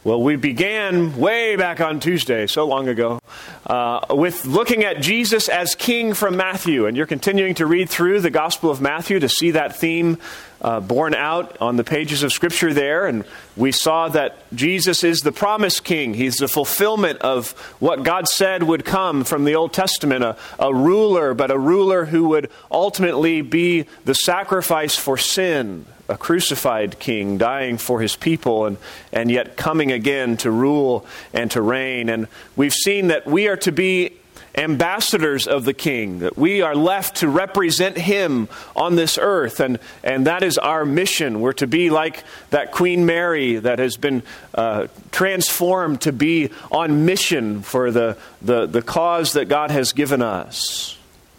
Well, we began way back on Tuesday, so long ago, with looking at Jesus as King from Matthew. And you're continuing to read through the Gospel of Matthew to see that theme borne out on the pages of Scripture there. And we saw that Jesus is the promised King. He's the fulfillment of what God said would come from the Old Testament, a ruler, but a ruler who would ultimately be the sacrifice for sin. A crucified king dying for his people and yet coming again to rule and to reign. And we've seen that we are to be ambassadors of the king, that we are left to represent him on this earth. And that is our mission. We're to be like that Queen Mary that has been transformed to be on mission for the cause that God has given us.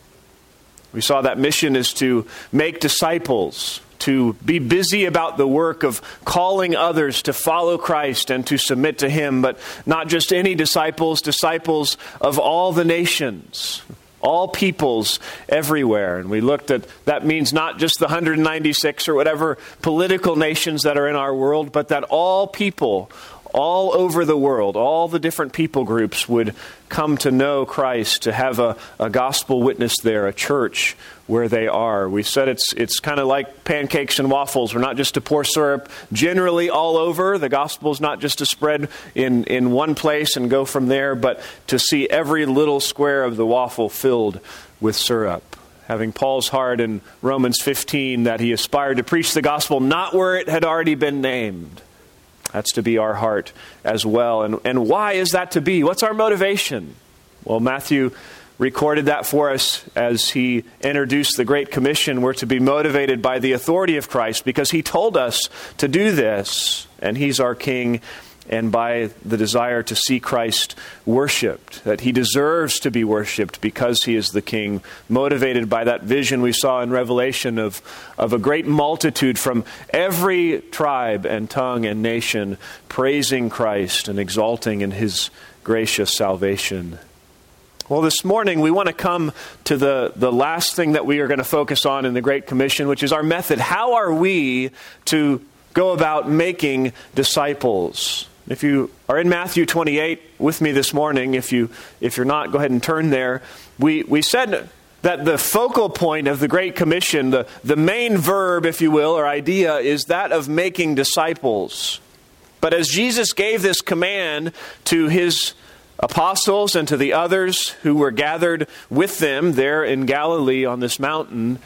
We saw that mission is to make disciples, to be busy about the work of calling others to follow Christ and to submit to Him, but not just any disciples, disciples of all the nations, all peoples everywhere. And we looked at, that means not just the 196 or whatever political nations that are in our world, but that all people, all over the world, all the different people groups would come to know Christ, to have a gospel witness there, a church where they are. We said it's kind of like pancakes and waffles. We're not just to pour syrup generally all over. The gospel is not just to spread in one place and go from there, but to see every little square of the waffle filled with syrup. Having Paul's heart in Romans 15 that he aspired to preach the gospel not where it had already been named. That's to be our heart as well. And why is that to be? What's our motivation? Well, Matthew recorded that for us as he introduced the Great Commission. We're to be motivated by the authority of Christ because he told us to do this, and he's our King, and by the desire to see Christ worshipped, that he deserves to be worshipped because he is the King, motivated by that vision we saw in Revelation of a great multitude from every tribe and tongue and nation praising Christ and exalting in his gracious salvation. Well, this morning we want to come to the last thing that we are going to focus on in the Great Commission, which is our method. How are we to go about making disciples? If you are in Matthew 28 with me this morning, if you're not, go ahead and turn there. We said that the focal point of the Great Commission, the main verb, if you will, or idea, is that of making disciples. But as Jesus gave this command to his apostles and to the others who were gathered with them there in Galilee on this mountain,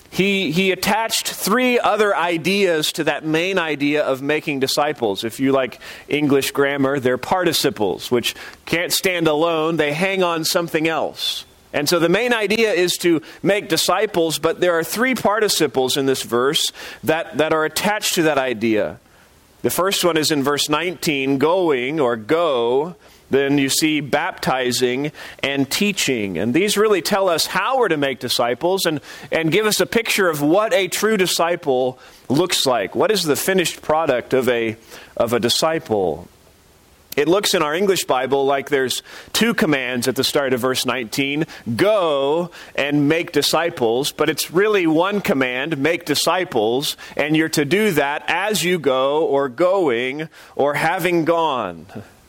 He attached three other ideas to that main idea of making disciples. If you like English grammar, they're participles, which can't stand alone. They hang on something else. And so the main idea is to make disciples, but there are three participles in this verse that are attached to that idea. The first one is in verse 19, going or go. Then you see baptizing and teaching. And these really tell us how we're to make disciples and give us a picture of what a true disciple looks like. What is the finished product of a disciple? It looks in our English Bible like there's two commands at the start of verse 19. Go and make disciples. But it's really one command, make disciples. And you're to do that as you go or going or having gone.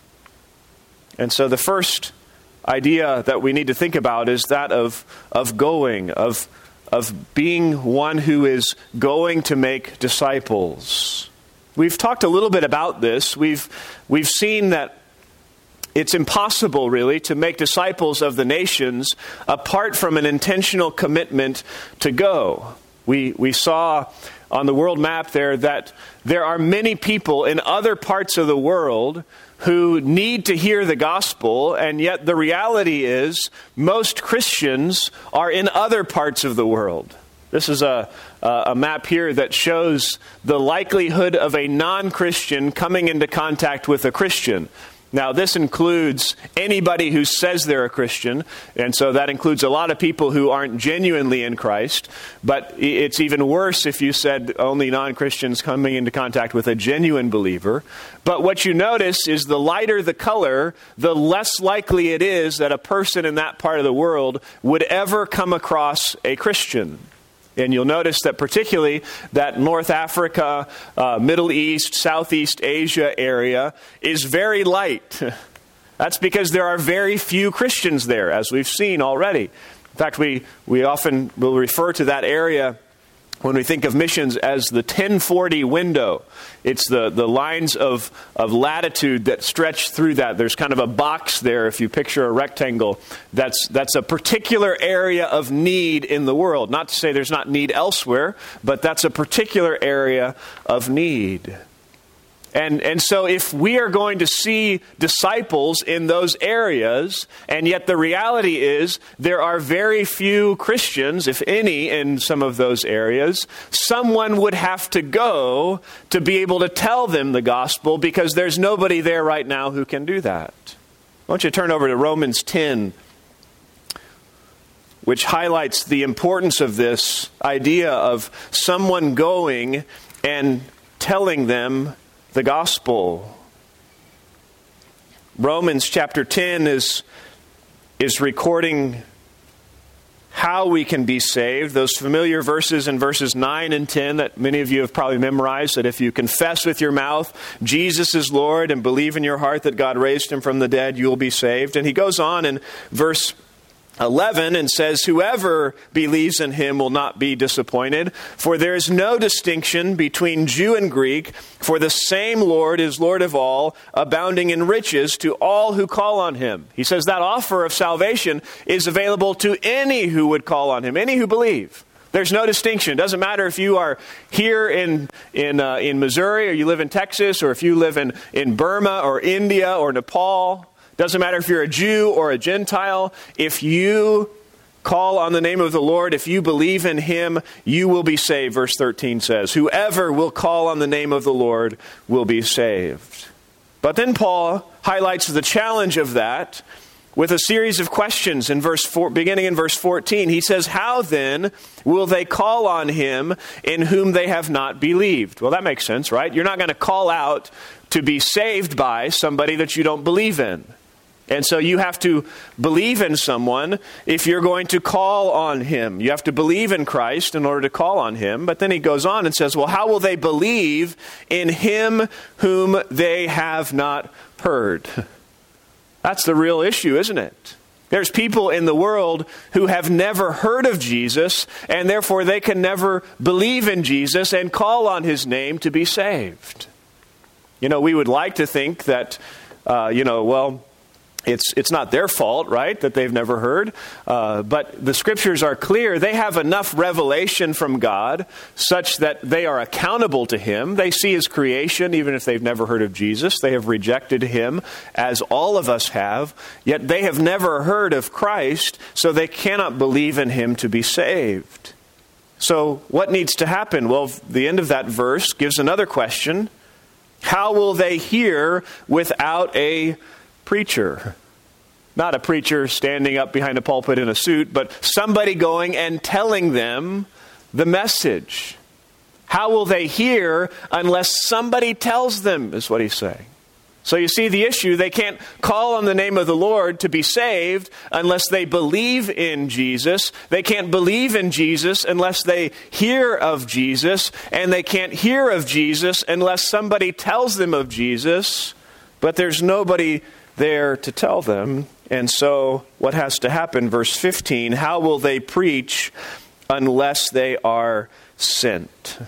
And so the first idea that we need to think about is that of going, of being one who is going to make disciples. We've talked a little bit about this. We've seen that it's impossible, really, to make disciples of the nations apart from an intentional commitment to go. We saw on the world map there that there are many people in other parts of the world who need to hear the gospel, and yet the reality is most Christians are in other parts of the world. This is a map here that shows the likelihood of a non-Christian coming into contact with a Christian. Now, this includes anybody who says they're a Christian, and so that includes a lot of people who aren't genuinely in Christ, but it's even worse if you said only non-Christians coming into contact with a genuine believer. But what you notice is the lighter the color, the less likely it is that a person in that part of the world would ever come across a Christian. And you'll notice that particularly that North Africa, Middle East, Southeast Asia area is very light. That's because there are very few Christians there, as we've seen already. In fact, we often will refer to that area when we think of missions as the 1040 window. It's the lines of latitude that stretch through that. There's kind of a box there, if you picture a rectangle. That's a particular area of need in the world. Not to say there's not need elsewhere, but that's a particular area of need. And so if we are going to see disciples in those areas, and yet the reality is there are very few Christians, if any, in some of those areas, someone would have to go to be able to tell them the gospel, because there's nobody there right now who can do that. Why don't you turn over to Romans 10, which highlights the importance of this idea of someone going and telling them the gospel. Romans chapter 10 is recording how we can be saved. Those familiar verses in verses 9 and 10 that many of you have probably memorized, that if you confess with your mouth Jesus is Lord and believe in your heart that God raised him from the dead, you will be saved. And he goes on in verse 11 and says, whoever believes in him will not be disappointed, for there is no distinction between Jew and Greek, for the same Lord is Lord of all, abounding in riches to all who call on him. He says that offer of salvation is available to any who would call on him, any who believe. There's no distinction. It doesn't matter if you are here in Missouri, or you live in Texas, or if you live in Burma or India or Nepal. Doesn't matter if you're a Jew or a Gentile. If you call on the name of the Lord, if you believe in him, you will be saved, verse 13 says. Whoever will call on the name of the Lord will be saved. But then Paul highlights the challenge of that with a series of questions in beginning in verse 14. He says, how then will they call on him in whom they have not believed? Well, that makes sense, right? You're not going to call out to be saved by somebody that you don't believe in. And so you have to believe in someone if you're going to call on him. You have to believe in Christ in order to call on him. But then he goes on and says, well, how will they believe in him whom they have not heard? That's the real issue, isn't it? There's people in the world who have never heard of Jesus, and therefore they can never believe in Jesus and call on his name to be saved. You know, we would like to think that, it's not their fault, right, that they've never heard. But the scriptures are clear. They have enough revelation from God such that they are accountable to him. They see his creation, even if they've never heard of Jesus. They have rejected him, as all of us have. Yet they have never heard of Christ, so they cannot believe in him to be saved. So what needs to happen? Well, the end of that verse gives another question. How will they hear without a preacher? Not a preacher standing up behind a pulpit in a suit, but somebody going and telling them the message. How will they hear unless somebody tells them, is what he's saying. So you see the issue. They can't call on the name of the Lord to be saved unless they believe in Jesus. They can't believe in Jesus unless they hear of Jesus. And they can't hear of Jesus unless somebody tells them of Jesus. But there's nobody there to tell them. And so what has to happen? Verse 15, how will they preach unless they are sent?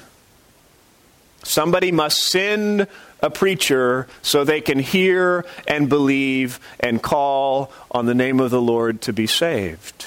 Somebody must send a preacher so they can hear and believe and call on the name of the Lord to be saved.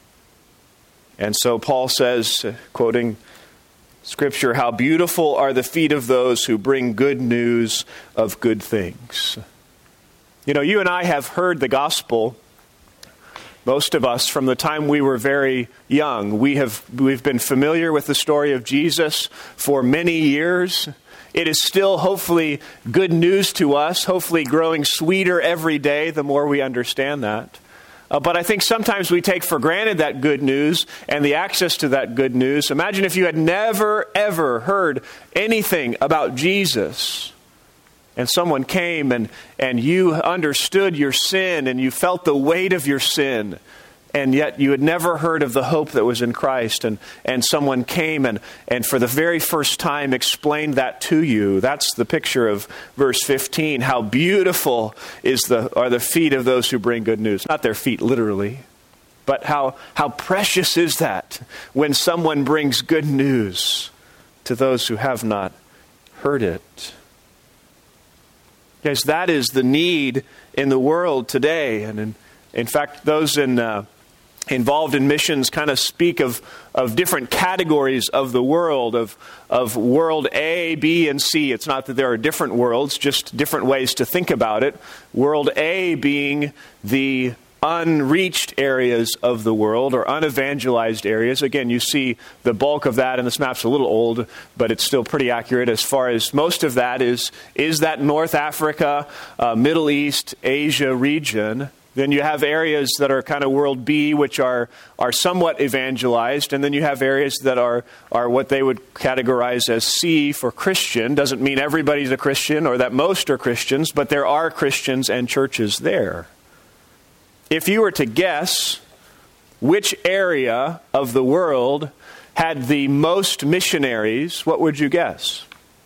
And so Paul says, quoting Scripture, how beautiful are the feet of those who bring good news of good things. You know, you and I have heard the gospel, most of us, from the time we were very young. We've been familiar with the story of Jesus for many years. It is still hopefully good news to us, hopefully growing sweeter every day the more we understand that. But I think sometimes we take for granted that good news and the access to that good news. Imagine if you had never, ever heard anything about Jesus, and someone came and you understood your sin and you felt the weight of your sin, and yet you had never heard of the hope that was in Christ, and someone came and for the very first time explained that to you. That's the picture of verse 15. How beautiful are the feet of those who bring good news. Not their feet literally, but how precious is that when someone brings good news to those who have not heard it. Guys, that is the need in the world today. And in fact, those involved in missions kind of speak of different categories of the world, of world A, B, and C. It's not that there are different worlds, just different ways to think about it. World A being the unreached areas of the world, or unevangelized areas. Again, you see the bulk of that, and this map's a little old, but it's still pretty accurate as far as most of that is that North Africa, Middle East, Asia region. Then you have areas that are kind of world B, which are somewhat evangelized, and then you have areas that are what they would categorize as C for Christian. Doesn't mean everybody's a Christian or that most are Christians, but there are Christians and churches there. If you were to guess which area of the world had the most missionaries, what would you guess?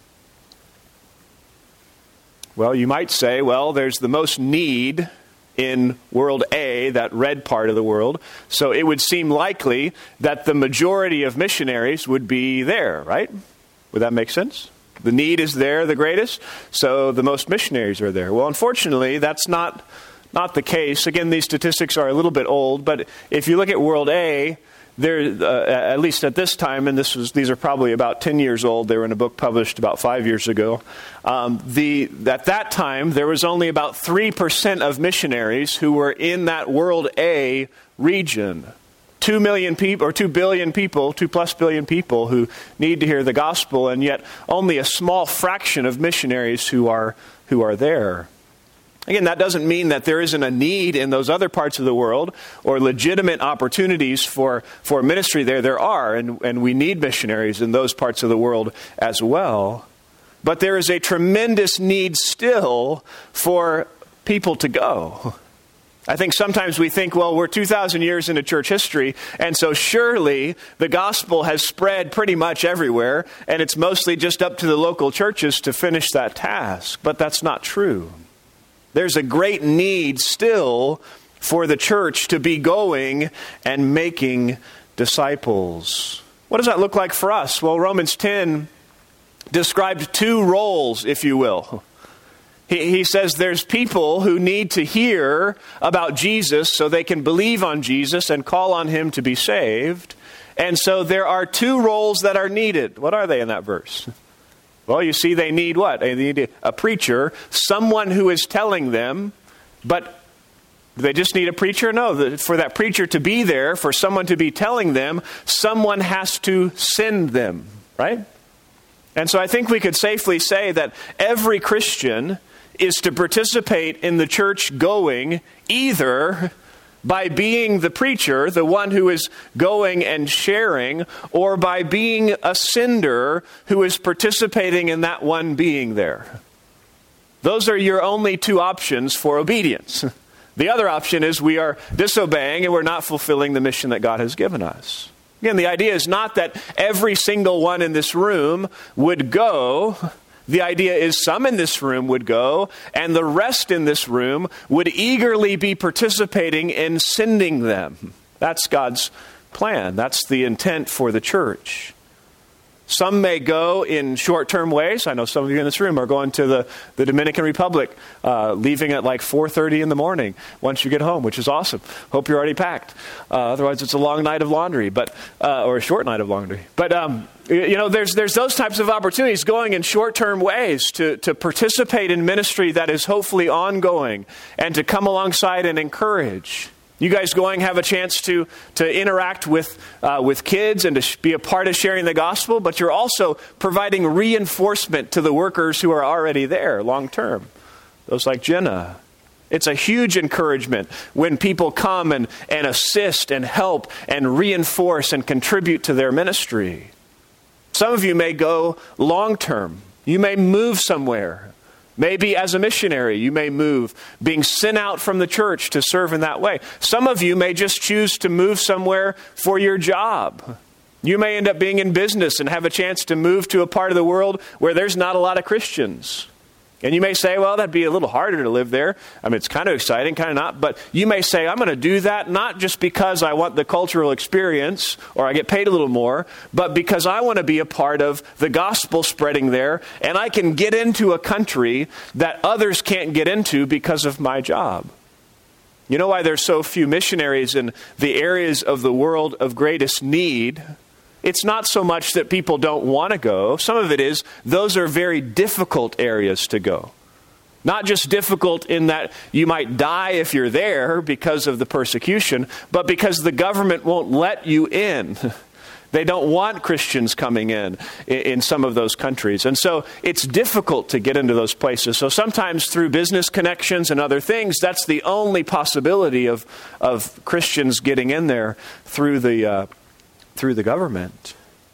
Well, you might say, there's the most need in world A, that red part of the world. So it would seem likely that the majority of missionaries would be there, right? Would that make sense? The need is there, the greatest, so the most missionaries are there. Well, unfortunately, that's not the case. Again, these statistics are a little bit old, but if you look at world A, there, at least at this time, and these are probably about 10 years old. They were in a book published about 5 years ago. At that time, there was only about 3% of missionaries who were in that world A region. 2 million people, or 2 billion people, 2+ billion people who need to hear the gospel, and yet only a small fraction of missionaries who are there. Again, that doesn't mean that there isn't a need in those other parts of the world or legitimate opportunities for ministry there. There are, and we need missionaries in those parts of the world as well. But there is a tremendous need still for people to go. I think sometimes we think, we're 2,000 years into church history, and so surely the gospel has spread pretty much everywhere, and it's mostly just up to the local churches to finish that task. But that's not true. There's a great need still for the church to be going and making disciples. What does that look like for us? Well, Romans 10 described two roles, if you will. He says there's people who need to hear about Jesus so they can believe on Jesus and call on him to be saved. And so there are two roles that are needed. What are they in that verse? Well, you see, they need what? They need a preacher, someone who is telling them, but do they just need a preacher? No, for that preacher to be there, for someone to be telling them, someone has to send them, right? And so I think we could safely say that every Christian is to participate in the church going either by being the preacher, the one who is going and sharing, or by being a sender who is participating in that one being there. Those are your only two options for obedience. The other option is we are disobeying and we're not fulfilling the mission that God has given us. Again, the idea is not that every single one in this room would go. The idea is some in this room would go, and the rest in this room would eagerly be participating in sending them. That's God's plan. That's the intent for the church. Some may go in short-term ways. I know some of you in this room are going to the Dominican Republic, leaving at like 4:30 in the morning once you get home, which is awesome. Hope you're already packed. Otherwise, it's a long night of laundry, or a short night of laundry. But there's those types of opportunities going in short-term ways to participate in ministry that is hopefully ongoing and to come alongside and encourage. You guys going have a chance to interact with kids and to be a part of sharing the gospel, but you're also providing reinforcement to the workers who are already there long term. Those like Jenna. It's a huge encouragement when people come and assist and help and reinforce and contribute to their ministry. Some of you may go long term. You may move somewhere. Maybe as a missionary, you may move, being sent out from the church to serve in that way. Some of you may just choose to move somewhere for your job. You may end up being in business and have a chance to move to a part of the world where there's not a lot of Christians. And you may say, well, that'd be a little harder to live there. I mean, it's kind of exciting, kind of not. But you may say, I'm going to do that not just because I want the cultural experience or I get paid a little more, but because I want to be a part of the gospel spreading there. And I can get into a country that others can't get into because of my job. You know why there's so few missionaries in the areas of the world of greatest need? It's not so much that people don't want to go. Some of it is those are very difficult areas to go. Not just difficult in that you might die if you're there because of the persecution, but because the government won't let you in. They don't want Christians coming in some of those countries. And so it's difficult to get into those places. So sometimes through business connections and other things, that's the only possibility of Christians getting in there through the government.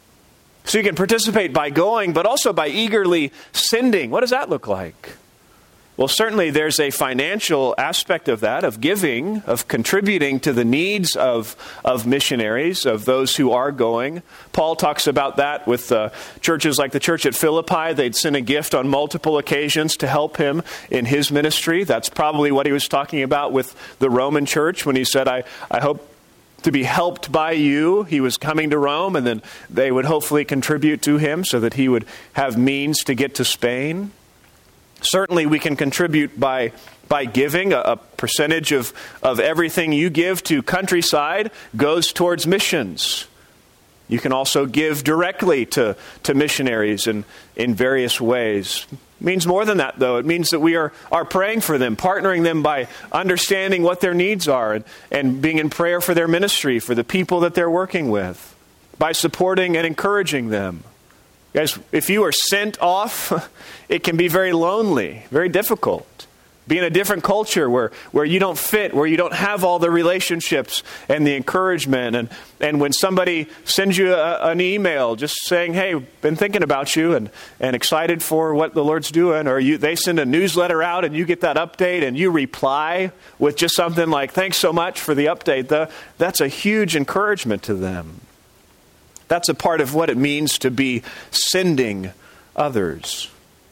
So you can participate by going, but also by eagerly sending. What does that look like? Well, certainly there's a financial aspect of that, of giving, of contributing to the needs of missionaries, of those who are going. Paul talks about that with churches like the church at Philippi. They'd send a gift on multiple occasions to help him in his ministry. That's probably what he was talking about with the Roman church when he said, I hope to be helped by you. He was coming to Rome, and then they would hopefully contribute to him so that he would have means to get to Spain. Certainly we can contribute by giving. A percentage of everything you give to Countryside goes towards missions. You can also give directly to missionaries in various ways. It means more than that, though. It means that we are praying for them, partnering them by understanding what their needs are and being in prayer for their ministry, for the people that they're working with, by supporting and encouraging them. Guys, if you are sent off, it can be very lonely, very difficult. Be in a different culture where you don't fit, where you don't have all the relationships and the encouragement. And when somebody sends you an email just saying, hey, been thinking about you and excited for what the Lord's doing, or they send a newsletter out and you get that update and you reply with just something like, thanks so much for the update, that's a huge encouragement to them. That's a part of what it means to be sending others.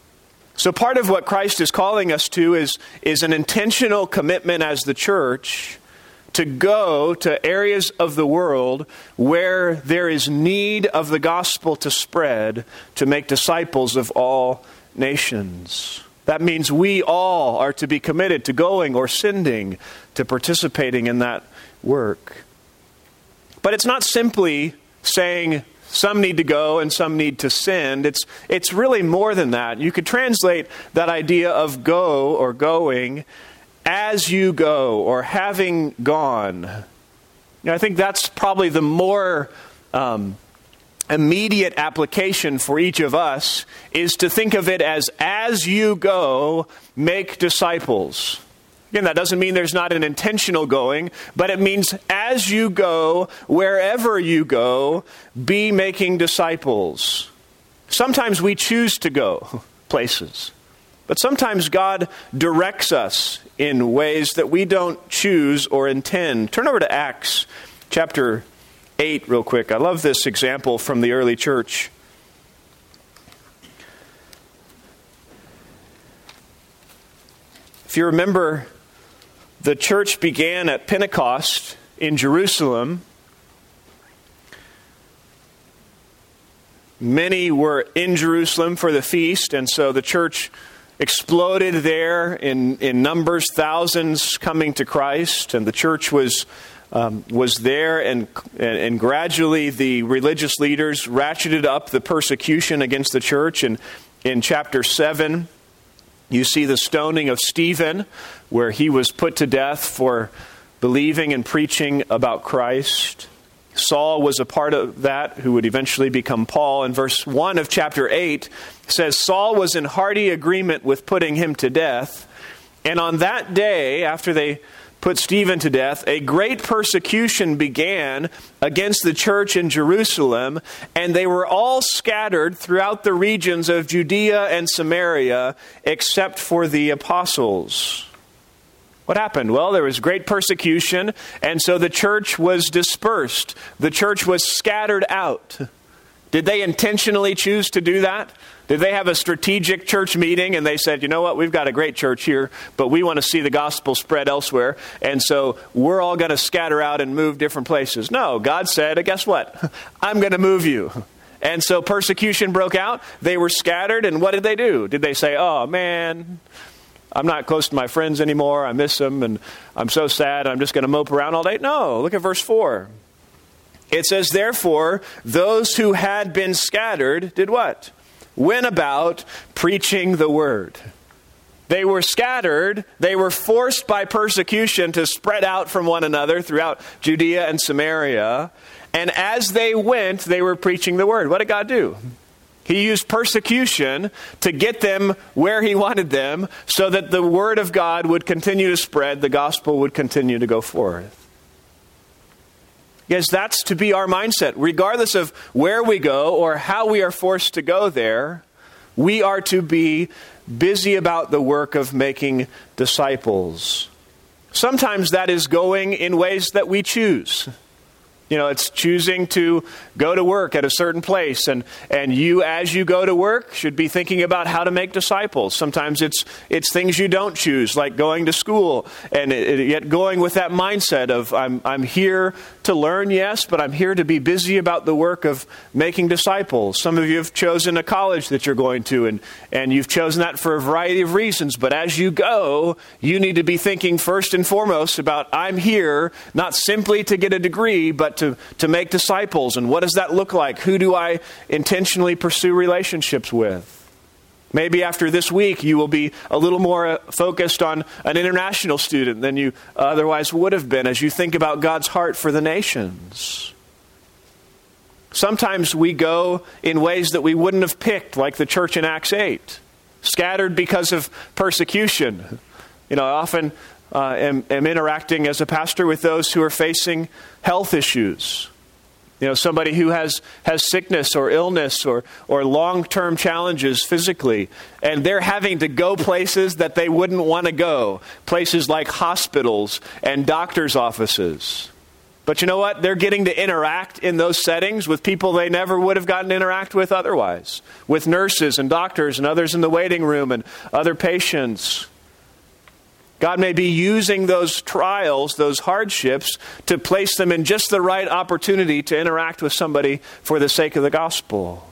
So part of what Christ is calling us to is an intentional commitment as the church to go to areas of the world where there is need of the gospel to spread, to make disciples of all nations. That means we all are to be committed to going or sending, to participating in that work. But it's not simply saying some need to go and some need to send. It's really more than that. You could translate that idea of go or going as you go or having gone. I think that's probably the more immediate application for each of us, is to think of it as you go, make disciples. Again, that doesn't mean there's not an intentional going, but it means as you go, wherever you go, be making disciples. Sometimes we choose to go places, but sometimes God directs us in ways that we don't choose or intend. Turn over to Acts chapter 8 real quick. I love this example from the early church. If you remember, the church began at Pentecost in Jerusalem. Many were in Jerusalem for the feast, and so the church exploded there in numbers, thousands coming to Christ, and the church was there, and gradually the religious leaders ratcheted up the persecution against the church. And in chapter 7, you see the stoning of Stephen, where he was put to death for believing and preaching about Christ. Saul was a part of that, who would eventually become Paul. And verse 1 of chapter 8 says, Saul was in hearty agreement with putting him to death. And on that day, after they put Stephen to death, a great persecution began against the church in Jerusalem, and they were all scattered throughout the regions of Judea and Samaria, except for the apostles. What happened? Well, there was great persecution, and so the church was dispersed. The church was scattered out. Did they intentionally choose to do that? Did they have a strategic church meeting and they said, you know what, we've got a great church here, but we want to see the gospel spread elsewhere, and so we're all going to scatter out and move different places? No, God said, guess what? I'm going to move you. And so persecution broke out. They were scattered, and what did they do? Did they say, oh man, I'm not close to my friends anymore, I miss them, and I'm so sad, I'm just going to mope around all day? No, look at verse 4. It says, therefore, those who had been scattered did what? Went about preaching the word. They were scattered. They were forced by persecution to spread out from one another throughout Judea and Samaria. And as they went, they were preaching the word. What did God do? He used persecution to get them where He wanted them so that the word of God would continue to spread, the gospel would continue to go forth. Yes, that's to be our mindset. Regardless of where we go or how we are forced to go there, we are to be busy about the work of making disciples. Sometimes that is going in ways that we choose. You know, it's choosing to go to work at a certain place. And you, as you go to work, should be thinking about how to make disciples. Sometimes it's things you don't choose, like going to school. And yet going with that mindset of, I'm here to learn, yes, but I'm here to be busy about the work of making disciples. Some of you have chosen a college that you're going to, and you've chosen that for a variety of reasons. But as you go, you need to be thinking first and foremost about, I'm here not simply to get a degree, but to make disciples. And what does that look like? Who do I intentionally pursue relationships with? Maybe after this week, you will be a little more focused on an international student than you otherwise would have been as you think about God's heart for the nations. Sometimes we go in ways that we wouldn't have picked, like the church in Acts 8, scattered because of persecution. You know, I often am interacting as a pastor with those who are facing health issues. You know, somebody who has sickness or illness or long-term challenges physically, and they're having to go places that they wouldn't want to go, places like hospitals and doctors' offices. But you know what? They're getting to interact in those settings with people they never would have gotten to interact with otherwise, with nurses and doctors and others in the waiting room and other patients. God may be using those trials, those hardships, to place them in just the right opportunity to interact with somebody for the sake of the gospel.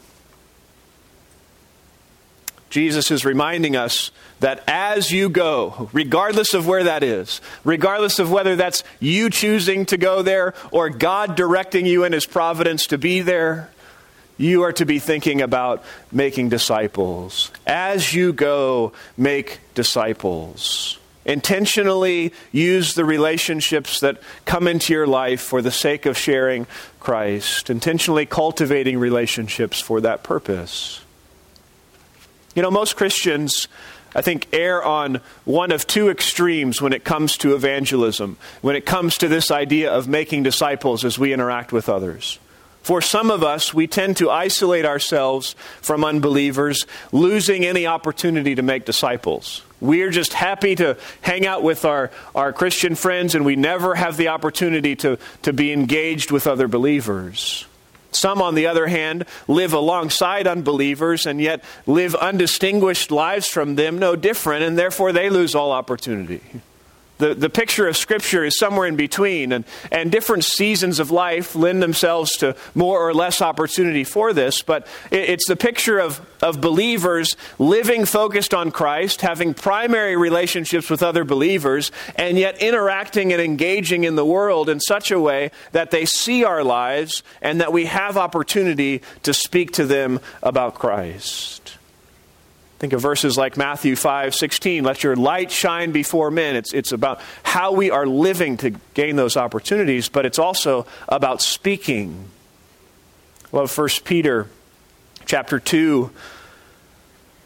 Jesus is reminding us that as you go, regardless of where that is, regardless of whether that's you choosing to go there or God directing you in His providence to be there, you are to be thinking about making disciples. As you go, make disciples. Intentionally use the relationships that come into your life for the sake of sharing Christ. Intentionally cultivating relationships for that purpose. You know, most Christians, I think, err on one of two extremes when it comes to evangelism, when it comes to this idea of making disciples as we interact with others. For some of us, we tend to isolate ourselves from unbelievers, losing any opportunity to make disciples. We're just happy to hang out with our Christian friends, and we never have the opportunity to be engaged with other believers. Some, on the other hand, live alongside unbelievers and yet live undistinguished lives from them, no different, and therefore they lose all opportunity. The picture of Scripture is somewhere in between, and different seasons of life lend themselves to more or less opportunity for this, but it's the picture of believers living focused on Christ, having primary relationships with other believers, and yet interacting and engaging in the world in such a way that they see our lives and that we have opportunity to speak to them about Christ. Think of verses like Matthew 5:16. Let your light shine before men. It's about how we are living to gain those opportunities, but it's also about speaking. I love 1 Peter chapter 2.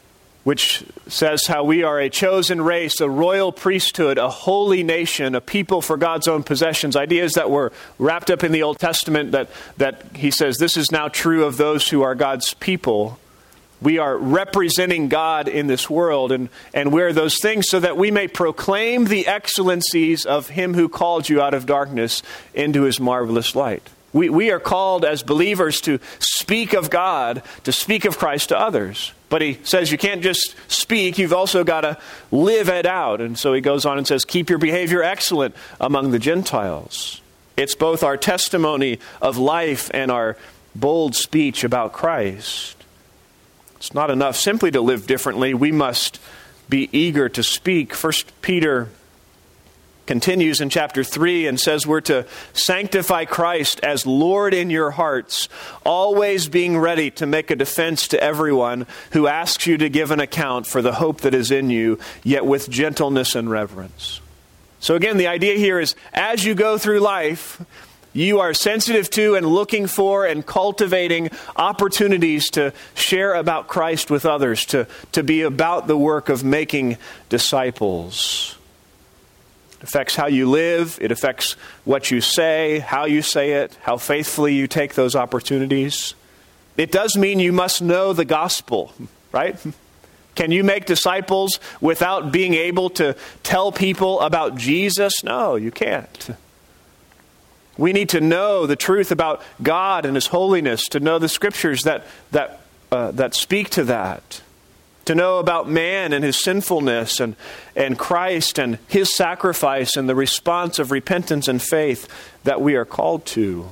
which says how we are a chosen race, a royal priesthood, a holy nation, a people for God's own possessions. Ideas that were wrapped up in the Old Testament that he says this is now true of those who are God's people. We are representing God in this world, and we're those things so that we may proclaim the excellencies of Him who called you out of darkness into His marvelous light. We are called as believers to speak of God, to speak of Christ to others. But he says you can't just speak, you've also got to live it out. And so he goes on and says, keep your behavior excellent among the Gentiles. It's both our testimony of life and our bold speech about Christ. It's not enough simply to live differently. We must be eager to speak. 1 Peter continues in chapter 3 and says we're to sanctify Christ as Lord in your hearts, always being ready to make a defense to everyone who asks you to give an account for the hope that is in you, yet with gentleness and reverence. So again, the idea here is as you go through life, you are sensitive to and looking for and cultivating opportunities to share about Christ with others, to be about the work of making disciples. It affects how you live. It affects what you say, how you say it, how faithfully you take those opportunities. It does mean you must know the gospel, right? Can you make disciples without being able to tell people about Jesus? No, you can't. We need to know the truth about God and His holiness, to know the Scriptures that speak to that, to know about man and his sinfulness and Christ and His sacrifice and the response of repentance and faith that we are called to.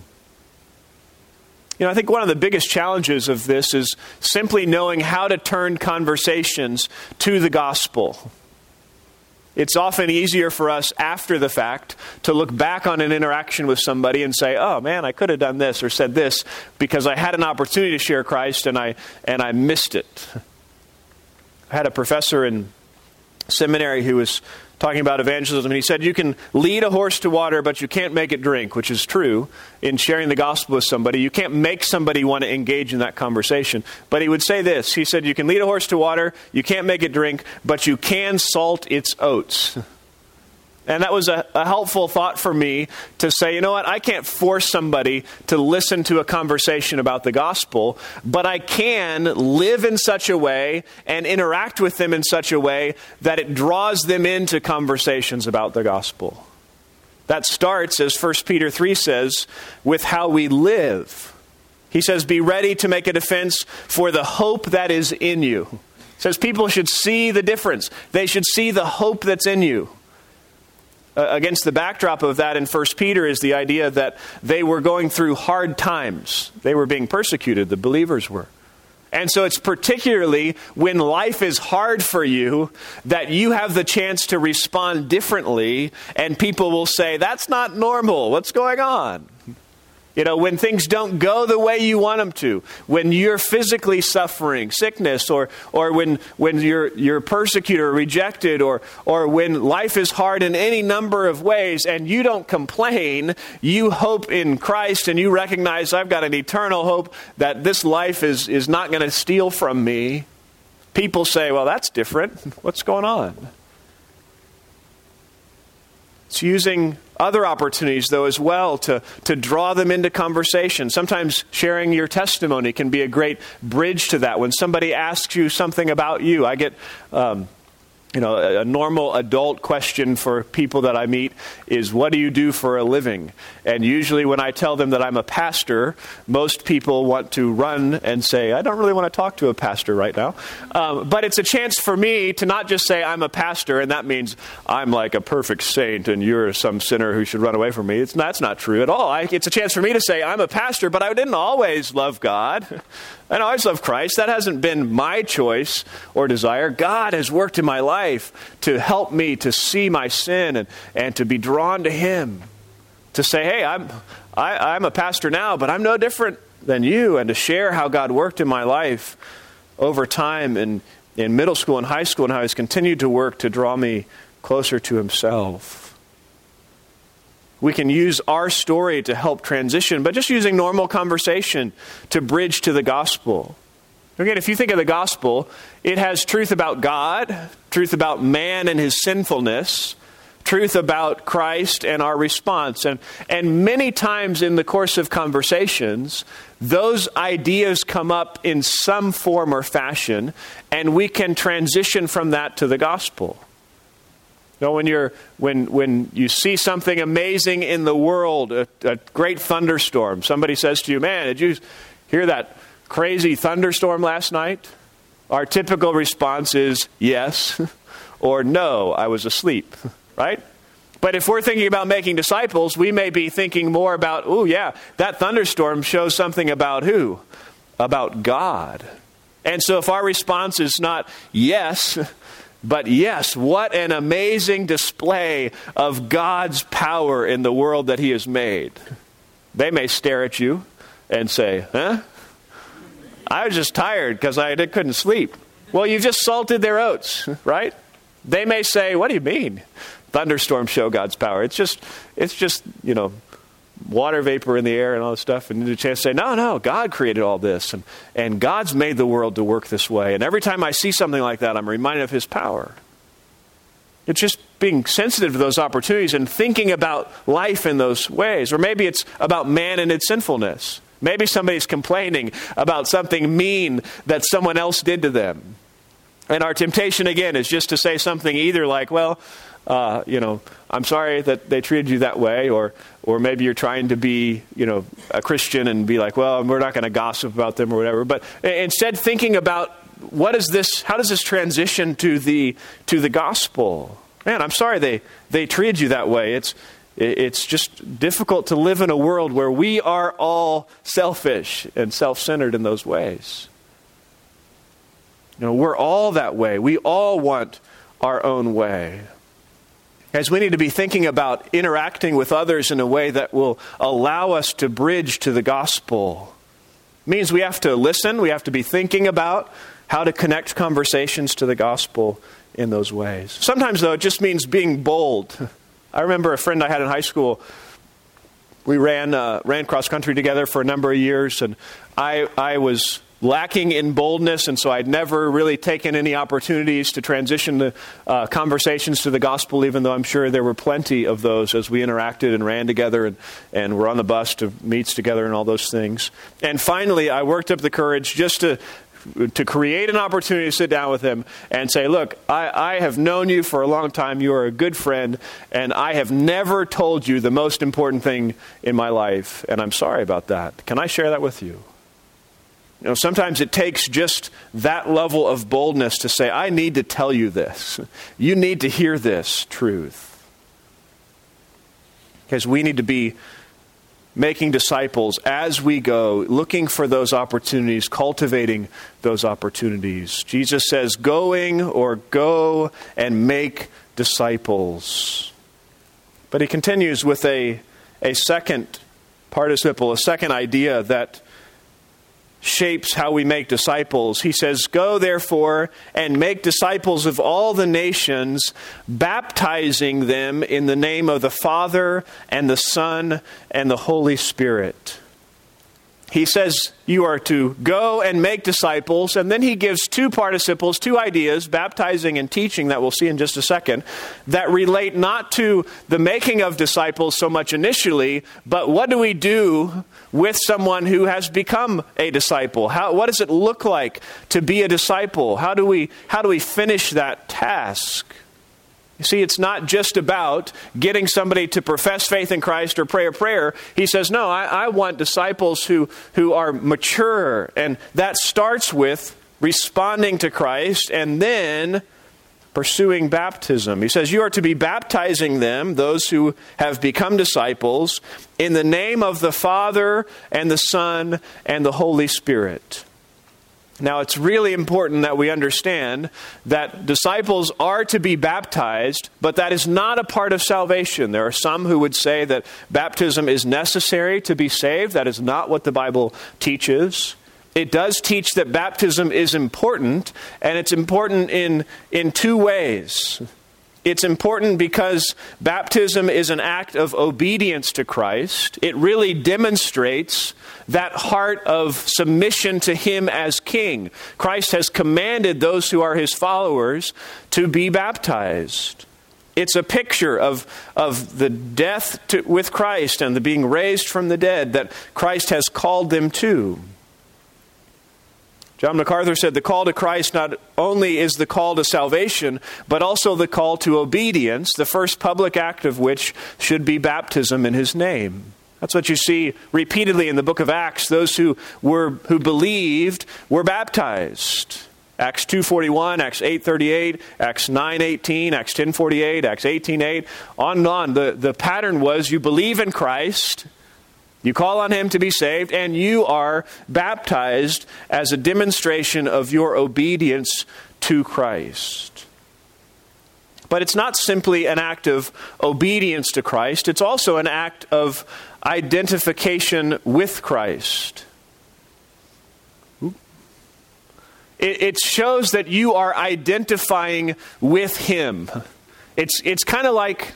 I think one of the biggest challenges of this is simply knowing how to turn conversations to the gospel. It's often easier for us after the fact to look back on an interaction with somebody and say, oh man, I could have done this or said this because I had an opportunity to share Christ and I missed it. I had a professor in seminary who was talking about evangelism, and he said you can lead a horse to water, but you can't make it drink, which is true in sharing the gospel with somebody. You can't make somebody want to engage in that conversation. But he would say this. He said you can lead a horse to water, you can't make it drink, but you can salt its oats. And that was a helpful thought for me to say, you know what, I can't force somebody to listen to a conversation about the gospel, but I can live in such a way and interact with them in such a way that it draws them into conversations about the gospel. That starts, as 1 Peter 3 says, with how we live. He says, be ready to make a defense for the hope that is in you. He says people should see the difference. They should see the hope that's in you. Against the backdrop of that in 1 Peter is the idea that they were going through hard times. They were being persecuted, the believers were. And so it's particularly when life is hard for you that you have the chance to respond differently, and people will say, that's not normal. What's going on? When things don't go the way you want them to, when you're physically suffering sickness, or when you're persecuted or rejected, or when life is hard in any number of ways and you don't complain, you hope in Christ and you recognize I've got an eternal hope that this life is not going to steal from me. People say, well, that's different. What's going on? It's using other opportunities, though, as well to draw them into conversation. Sometimes sharing your testimony can be a great bridge to that. When somebody asks you something about you, I get a normal adult question for people that I meet is, what do you do for a living? And usually when I tell them that I'm a pastor, most people want to run and say, I don't really want to talk to a pastor right now. But it's a chance for me to not just say I'm a pastor, and that means I'm like a perfect saint and you're some sinner who should run away from me. That's not true at all. It's a chance for me to say I'm a pastor, but I didn't always love God. I always love Christ. That hasn't been my choice or desire. God has worked in my life to help me to see my sin and to be drawn to Him. To say, hey, I'm a pastor now, but I'm no different than you. And to share how God worked in my life over time in middle school and high school, and how He's continued to work to draw me closer to Himself. We can use our story to help transition, but just using normal conversation to bridge to the gospel. Again, if you think of the gospel, it has truth about God, truth about man and his sinfulness, truth about Christ and our response. And many times in the course of conversations, those ideas come up in some form or fashion, and we can transition from that to the gospel. You know, when you see something amazing in the world, a great thunderstorm, somebody says to you, "Man, did you hear that crazy thunderstorm last night?" Our typical response is yes, or no, I was asleep, right? But if we're thinking about making disciples, we may be thinking more about, oh yeah, that thunderstorm shows something about who? About God. And so if our response is not yes, but yes, what an amazing display of God's power in the world that he has made. They may stare at you and say, huh? I was just tired because I couldn't sleep. Well, you've just salted their oats, right? They may say, what do you mean? Thunderstorms show God's power. It's just, water vapor in the air and all this stuff. And you get a chance to say, no, God created all this. And God's made the world to work this way. And every time I see something like that, I'm reminded of his power. It's just being sensitive to those opportunities and thinking about life in those ways. Or maybe it's about man and its sinfulness. Maybe somebody's complaining about something mean that someone else did to them. And our temptation, again, is just to say something either like, well, I'm sorry that they treated you that way, or maybe you're trying to be, a Christian and be like, well, we're not going to gossip about them or whatever. But instead thinking about how does this transition to the gospel? Man, I'm sorry they treated you that way. It's just difficult to live in a world where we are all selfish and self-centered in those ways. We're all that way. We all want our own way. As we need to be thinking about interacting with others in a way that will allow us to bridge to the gospel. It means we have to listen. We have to be thinking about how to connect conversations to the gospel in those ways. Sometimes, though, it just means being bold. I remember a friend I had in high school. We ran cross country together for a number of years, and I was lacking in boldness, and so I'd never really taken any opportunities to transition the conversations to the gospel, even though I'm sure there were plenty of those as we interacted and ran together and were on the bus to meets together and all those things. And finally, I worked up the courage just to create an opportunity to sit down with him and say, look, I have known you for a long time. You are a good friend, and I have never told you the most important thing in my life, and I'm sorry about that. Can I share that with you? Sometimes it takes just that level of boldness to say, I need to tell you this. You need to hear this truth. Because we need to be making disciples as we go, looking for those opportunities, cultivating those opportunities. Jesus says, go and make disciples. But he continues with a second participle, a second idea that shapes how we make disciples. He says, go therefore and make disciples of all the nations, baptizing them in the name of the Father and the Son and the Holy Spirit. He says you are to go and make disciples, and then he gives two participles, two ideas, baptizing and teaching, that we'll see in just a second, that relate not to the making of disciples so much initially, but what do we do with someone who has become a disciple? What does it look like to be a disciple? How do we finish that task? You see, it's not just about getting somebody to profess faith in Christ or pray a prayer. He says, no, I want disciples who are mature. And that starts with responding to Christ and then pursuing baptism. He says, you are to be baptizing them, those who have become disciples, in the name of the Father and the Son and the Holy Spirit. Now, it's really important that we understand that disciples are to be baptized, but that is not a part of salvation. There are some who would say that baptism is necessary to be saved. That is not what the Bible teaches. It does teach that baptism is important, and it's important in two ways. It's important because baptism is an act of obedience to Christ. It really demonstrates that heart of submission to Him as King. Christ has commanded those who are His followers to be baptized. It's a picture of the death with Christ and the being raised from the dead that Christ has called them to. John MacArthur said the call to Christ not only is the call to salvation, but also the call to obedience, the first public act of which should be baptism in His name. That's what you see repeatedly in the book of Acts. Those who believed were baptized. Acts 2:41, Acts 8:38, Acts 9:18, Acts 10:48, Acts 18:8, on and on. The pattern was you believe in Christ, you call on Him to be saved, and you are baptized as a demonstration of your obedience to Christ. But it's not simply an act of obedience to Christ, it's also an act of identification with Christ. It shows that you are identifying with Him. It's kind of like,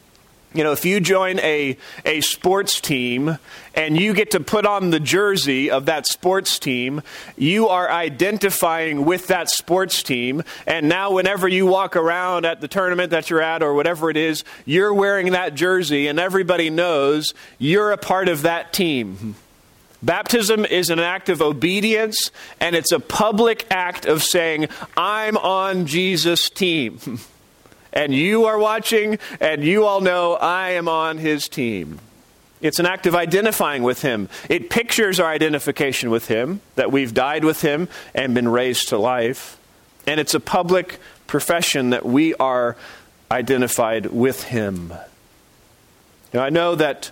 if you join a sports team and you get to put on the jersey of that sports team, you are identifying with that sports team. And now whenever you walk around at the tournament that you're at or whatever it is, you're wearing that jersey and everybody knows you're a part of that team. Baptism is an act of obedience, and it's a public act of saying, I'm on Jesus' team. And you are watching, and you all know I am on His team. It's an act of identifying with Him. It pictures our identification with Him, that we've died with Him and been raised to life. And it's a public profession that we are identified with Him. Now, I know that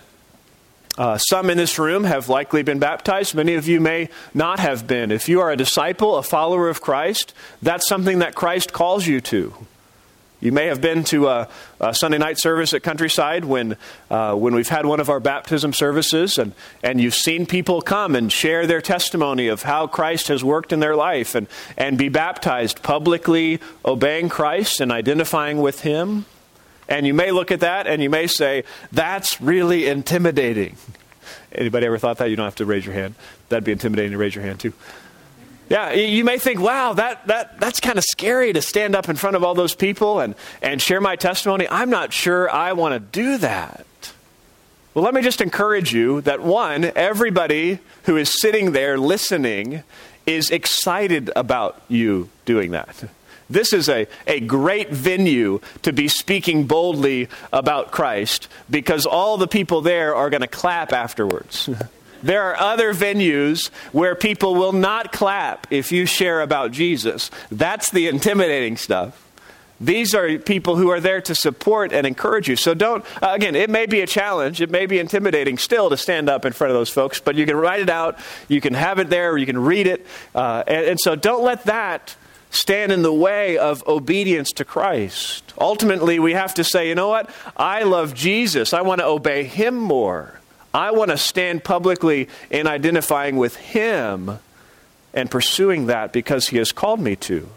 some in this room have likely been baptized. Many of you may not have been. If you are a disciple, a follower of Christ, that's something that Christ calls you to. You may have been to a Sunday night service at Countryside when we've had one of our baptism services, and you've seen people come and share their testimony of how Christ has worked in their life and be baptized publicly, obeying Christ and identifying with Him. And you may look at that and you may say, that's really intimidating. Anybody ever thought that? You don't have to raise your hand. That'd be intimidating to raise your hand too. Yeah, you may think, wow, that's kind of scary to stand up in front of all those people and share my testimony. I'm not sure I want to do that. Well, let me just encourage you that one, everybody who is sitting there listening is excited about you doing that. This is a great venue to be speaking boldly about Christ because all the people there are going to clap afterwards. There are other venues where people will not clap if you share about Jesus. That's the intimidating stuff. These are people who are there to support and encourage you. So again, it may be a challenge. It may be intimidating still to stand up in front of those folks, but you can write it out. You can have it there, or you can read it. And so don't let that stand in the way of obedience to Christ. Ultimately, we have to say, you know what? I love Jesus. I want to obey Him more. I want to stand publicly in identifying with Him and pursuing that because He has called me to.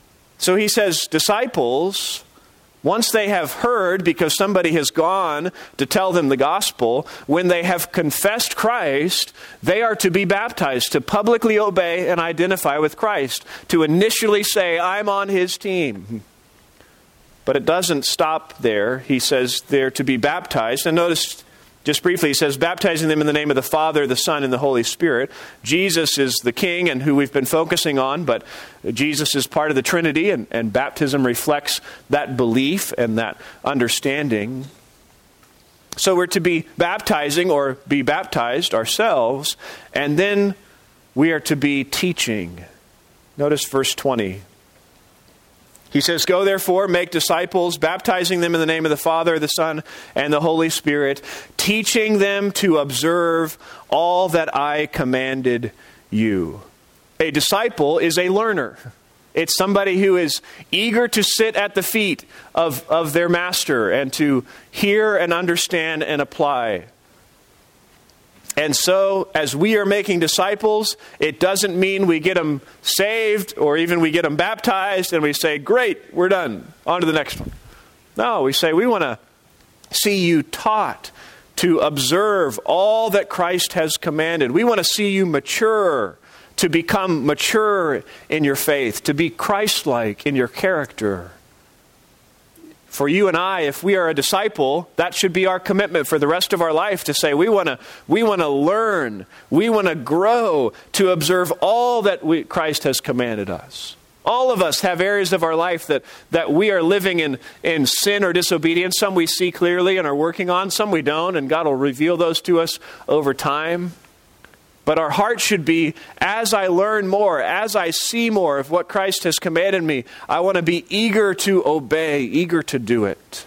So He says, disciples, once they have heard, because somebody has gone to tell them the gospel, when they have confessed Christ, they are to be baptized, to publicly obey and identify with Christ, to initially say, I'm on His team. But it doesn't stop there. He says they're to be baptized. And notice, just briefly, He says, baptizing them in the name of the Father, the Son, and the Holy Spirit. Jesus is the King and who we've been focusing on, but Jesus is part of the Trinity, and baptism reflects that belief and that understanding. So we're to be baptizing or be baptized ourselves, and then we are to be teaching. Notice verse 20. He says, go therefore, make disciples, baptizing them in the name of the Father, the Son, and the Holy Spirit, teaching them to observe all that I commanded you. A disciple is a learner. It's somebody who is eager to sit at the feet of their master and to hear and understand and apply. And so, as we are making disciples, it doesn't mean we get them saved or even we get them baptized and we say, great, we're done. On to the next one. No, we say we want to see you taught to observe all that Christ has commanded. We want to see you mature, to become mature in your faith, to be Christ-like in your character. For you and I, if we are a disciple, that should be our commitment for the rest of our life, to say we want to learn, we want to grow to observe all that Christ has commanded us. All of us have areas of our life that we are living in sin or disobedience. Some we see clearly and are working on, some we don't, and God will reveal those to us over time. But our heart should be, as I learn more, as I see more of what Christ has commanded me, I want to be eager to obey, eager to do it.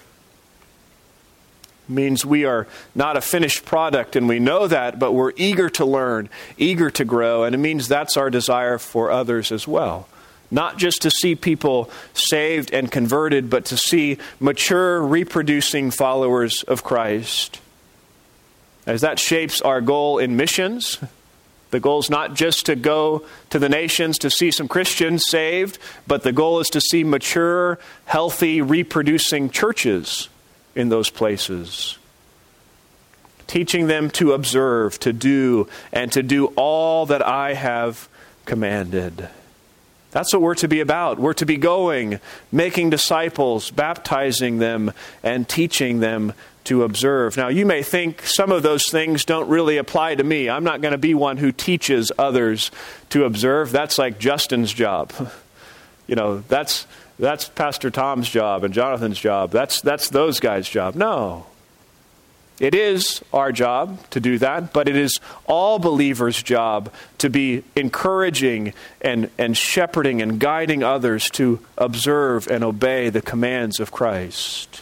It means we are not a finished product, and we know that, but we're eager to learn, eager to grow, and it means that's our desire for others as well. Not just to see people saved and converted, but to see mature, reproducing followers of Christ. As that shapes our goal in missions, the goal is not just to go to the nations to see some Christians saved, but the goal is to see mature, healthy, reproducing churches in those places. Teaching them to observe, to do, and to do all that I have commanded. That's what we're to be about. We're to be going, making disciples, baptizing them, and teaching them to observe. Now, you may think some of those things don't really apply to me. I'm not going to be one who teaches others to observe. That's like Justin's job. That's Pastor Tom's job and Jonathan's job. That's those guys' job. No. It is our job to do that, but it is all believers' job to be encouraging and shepherding and guiding others to observe and obey the commands of Christ.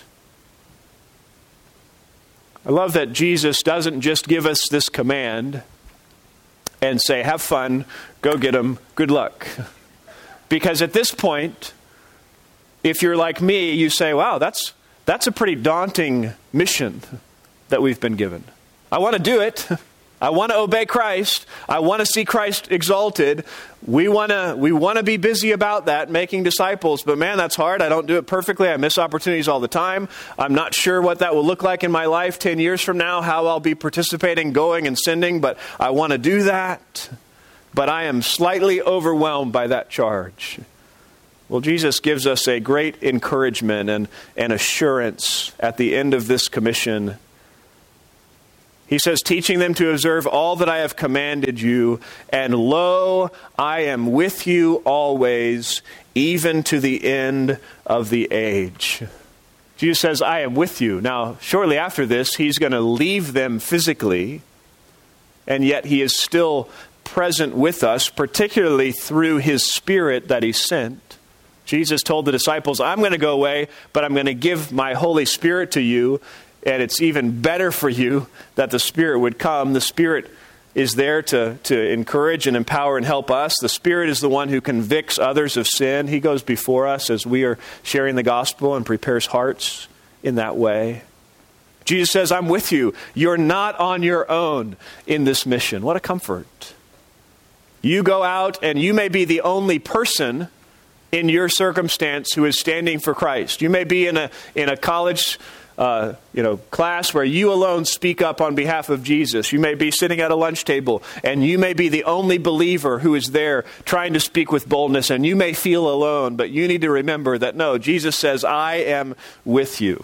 I love that Jesus doesn't just give us this command and say, have fun, go get them, good luck. Because at this point, if you're like me, you say, wow, that's a pretty daunting mission that we've been given. I want to do it. I want to obey Christ. I want to see Christ exalted. We want to be busy about that, making disciples. But man, that's hard. I don't do it perfectly. I miss opportunities all the time. I'm not sure what that will look like in my life 10 years from now, how I'll be participating, going and sending, but I want to do that. But I am slightly overwhelmed by that charge. Well, Jesus gives us a great encouragement and assurance at the end of this commission. He says, teaching them to observe all that I have commanded you, and lo, I am with you always, even to the end of the age. Jesus says, I am with you. Now, shortly after this, he's going to leave them physically, and yet he is still present with us, particularly through his Spirit that he sent. Jesus told the disciples, I'm going to go away, but I'm going to give my Holy Spirit to you. And it's even better for you that the Spirit would come. The Spirit is there to encourage and empower and help us. The Spirit is the one who convicts others of sin. He goes before us as we are sharing the gospel and prepares hearts in that way. Jesus says, I'm with you. You're not on your own in this mission. What a comfort. You go out and you may be the only person in your circumstance who is standing for Christ. You may be in a college class where you alone speak up on behalf of Jesus. You may be sitting at a lunch table and you may be the only believer who is there trying to speak with boldness, and you may feel alone, but you need to remember that no, Jesus says, I am with you.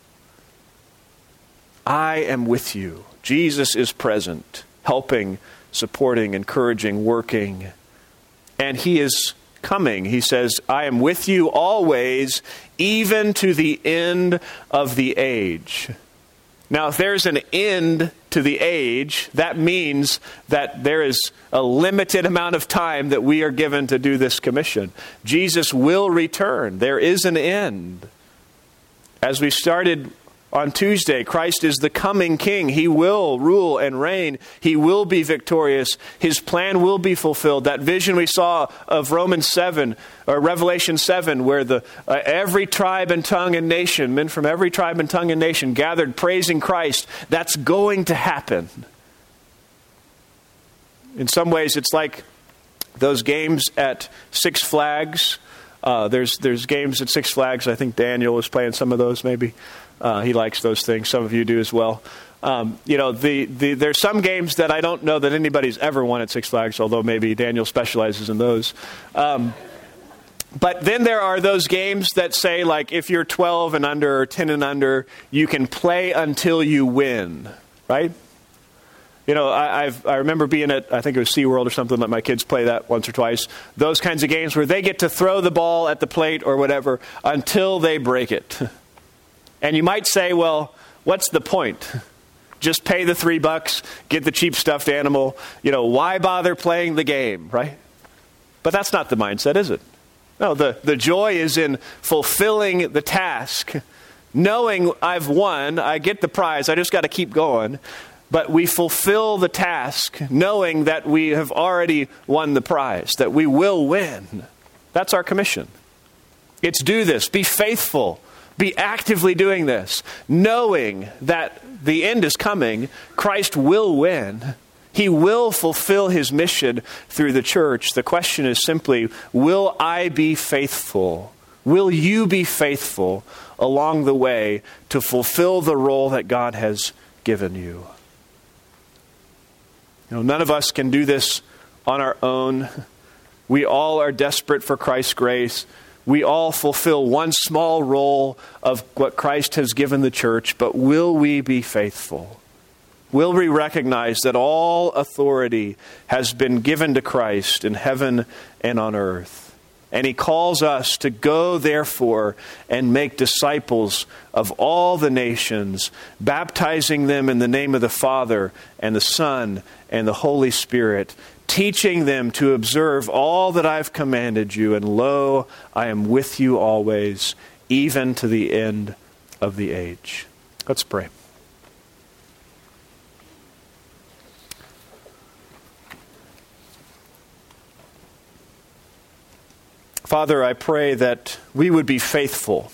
I am with you. Jesus is present, helping, supporting, encouraging, working, and he is coming. He says, I am with you always, even to the end of the age. Now, if there's an end to the age, that means that there is a limited amount of time that we are given to do this commission. Jesus will return. There is an end. As we started on Tuesday, Christ is the coming King. He will rule and reign. He will be victorious. His plan will be fulfilled. That vision we saw of Romans 7 or Revelation 7, where every tribe and tongue and nation, men from every tribe and tongue and nation gathered praising Christ, that's going to happen. In some ways, it's like those games at Six Flags There's games at Six Flags. I think Daniel was playing some of those maybe. He likes those things. Some of you do as well. There's some games that I don't know that anybody's ever won at Six Flags, although maybe Daniel specializes in those. But then there are those games that say, like, if you're 12 and under or 10 and under, you can play until you win, right? I remember being at, I think it was SeaWorld or something, let my kids play that once or twice. Those kinds of games where they get to throw the ball at the plate or whatever until they break it. And you might say, well, what's the point? Just pay the $3, get the cheap stuffed animal. Why bother playing the game, right? But that's not the mindset, is it? No, the joy is in fulfilling the task, knowing I've won, I get the prize, I just got to keep going. But we fulfill the task knowing that we have already won the prize, that we will win. That's our commission. It's do this, be faithful, be actively doing this, knowing that the end is coming, Christ will win. He will fulfill his mission through the church. The question is simply, will I be faithful? Will you be faithful along the way to fulfill the role that God has given you? None of us can do this on our own. We all are desperate for Christ's grace. We all fulfill one small role of what Christ has given the church, but will we be faithful? Will we recognize that all authority has been given to Christ in heaven and on earth? And he calls us to go, therefore, and make disciples of all the nations, baptizing them in the name of the Father and the Son and the Holy Spirit, teaching them to observe all that I've commanded you. And lo, I am with you always, even to the end of the age. Let's pray. Father, I pray that we would be faithful,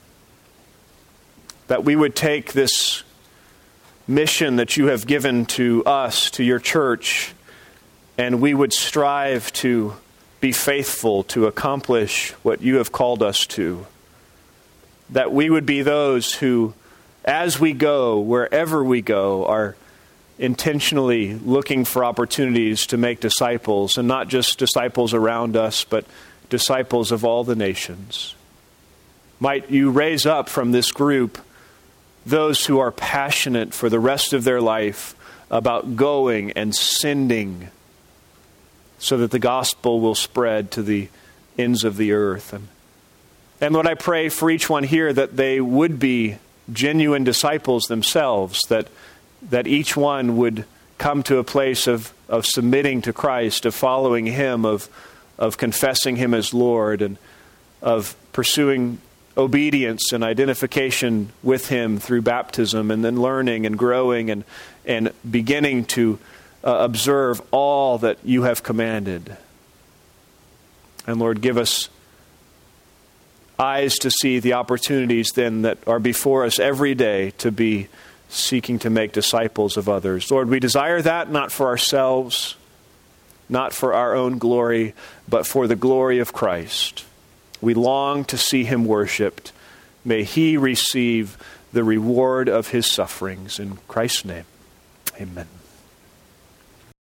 that we would take this mission that you have given to us, to your church, and we would strive to be faithful to accomplish what you have called us to. That we would be those who, as we go, wherever we go, are intentionally looking for opportunities to make disciples, and not just disciples around us, but disciples of all the nations. Might you raise up from this group those who are passionate for the rest of their life about going and sending so that the gospel will spread to the ends of the earth. And Lord, I pray for each one here that they would be genuine disciples themselves, that each one would come to a place of submitting to Christ, of following him, of confessing him as Lord, and of pursuing obedience and identification with him through baptism, and then learning and growing and beginning to observe all that you have commanded. And Lord, give us eyes to see the opportunities then that are before us every day to be seeking to make disciples of others. Lord, we desire that not for ourselves, not for our own glory, but for the glory of Christ. We long to see him worshipped. May he receive the reward of his sufferings. In Christ's name, amen.